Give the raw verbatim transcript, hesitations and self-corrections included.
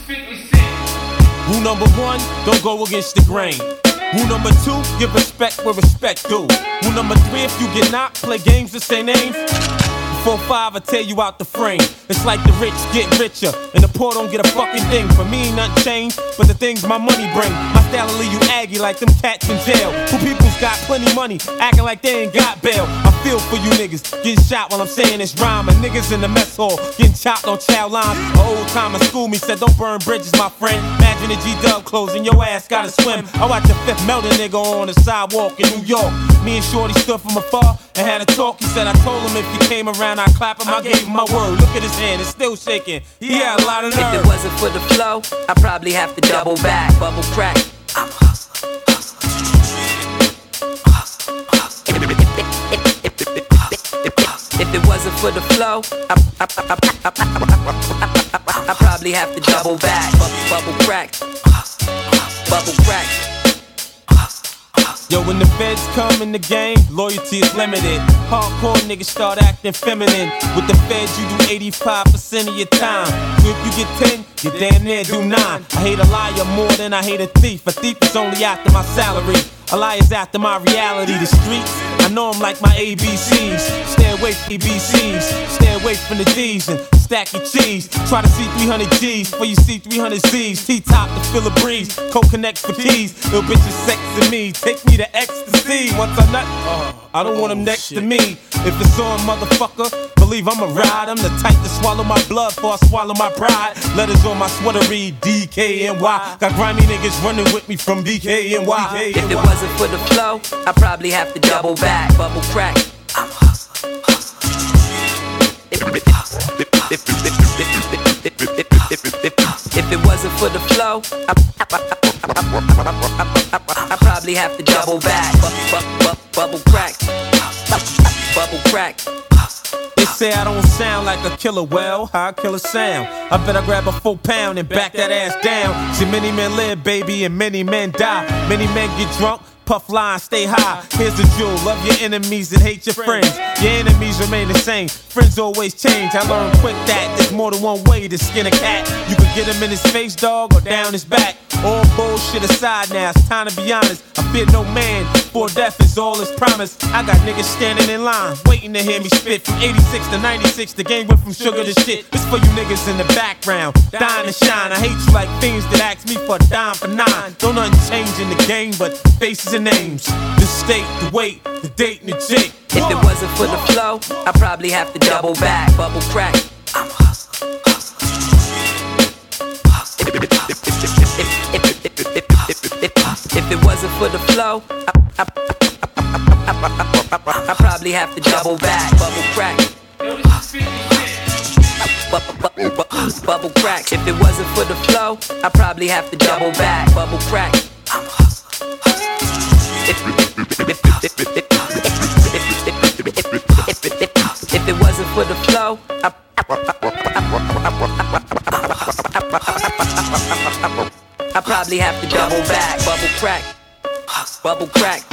Rule number one, don't go against the grain. Rule number two, give respect where respect due. Rule number three, if you get knocked, play games to say names. Four five, I tear you out the frame. It's like the rich get richer and the poor don't get a fucking thing. For me, ain't nothing changed, but the things my money bring. My style will leave you aggy like them cats in jail. Who people's got plenty money, acting like they ain't got bail. I feel for you niggas, getting shot while I'm saying this rhyme. And niggas in the mess hall, getting chopped on child lines. An old timer schooled me, said don't burn bridges, my friend. Imagine a G-Dub closing, your ass gotta swim. I watch a fifth melting nigga on the sidewalk in New York. Me and Shorty stood from afar and had a talk. He said I told him if he came around I'd clap him. I gave him my word. Look at his hand, it's still shaking. He had a lot of nerve. If it wasn't for the flow, I'd probably have to double back. Bubble crack. I'm a hustler, hustler. Hustler, hustler. If it wasn't for the flow, I, I, I, I, I, I, I probably have to double back. Bubble, bubble crack. Bubble crack. Yo, when the feds come in the game, loyalty is limited. Hardcore niggas start acting feminine. With the feds, you do eighty-five percent of your time. So if you get ten, you damn near do nine. I hate a liar more than I hate a thief. A thief is only after my salary. A liar's after my reality. The streets, I know them like my A B Cs. Stay away from A B Cs. Stay away from the D's and stack your cheese. Try to see three hundred G's before you see three hundred Z's. T-top to feel a breeze. Co-connect for keys. Little bitches sexing me. Take me to ecstasy. Once I nut, uh, I don't want them next to me. If it's on, motherfucker, believe I'ma ride. I'm the type to swallow my blood before I swallow my pride. Letters on my sweater read D K N Y. Got grimy niggas running with me from D K N Y. If it wasn't for the flow, I'd probably have to double back. Bubble crack. I'm a hustler, hustler. If it wasn't for the flow, I, I, I, I, I probably have to double back. Bubble crack. Bubble crack. They say I don't sound like a killer. Well, how I kill a sound? I better grab a full pound and back that ass down. See, many men live, baby, and many men die. Many men get drunk, puff lines, stay high. Here's the jewel, love your enemies and hate your friends. Your enemies remain the same, friends always change. I learned quick that there's more than one way to skin a cat. You can get him in his face, dog, or down his back. All bullshit aside now, it's time to be honest. I fear no man, for death is all his promise. I got niggas standing in line, waiting to hear me spit. From eighty-six to ninety-six, the game went from sugar to shit. It's for you niggas in the background, dying to shine. I hate you like fiends that ask me for a dime for nine. Don't nothing change in the game but faces and names. The state, the weight, the date, and the jig. If it wasn't for the flow, I'd probably have to double back. Bubble crack. I'm a hustler, hustler. If it wasn't for the flow, I, I, I, I, I probably have to double back. Bubble crack. Bubble crack. If it wasn't for the flow, I probably have to double back. Bubble crack. I'm a hustler, If it wasn't for the flow, I, I probably have to double back. Bubble crack. Bubble crack.